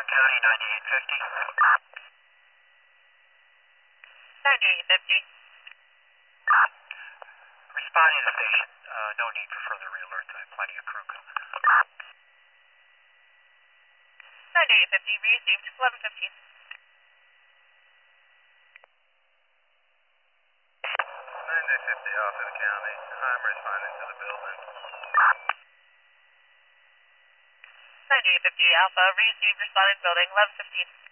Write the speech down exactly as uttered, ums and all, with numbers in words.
Long County, ninety-eight fifty. ninety-eight fifty. Responding to station. Uh, no need for further re-alerts. I have plenty of crew coming. ninety-eight fifty, received, eleven fifteen. ninety-eight fifty, Alpha County. I'm responding to the building. ninety-eight fifty, Alpha, received, responding building, eleven fifteen.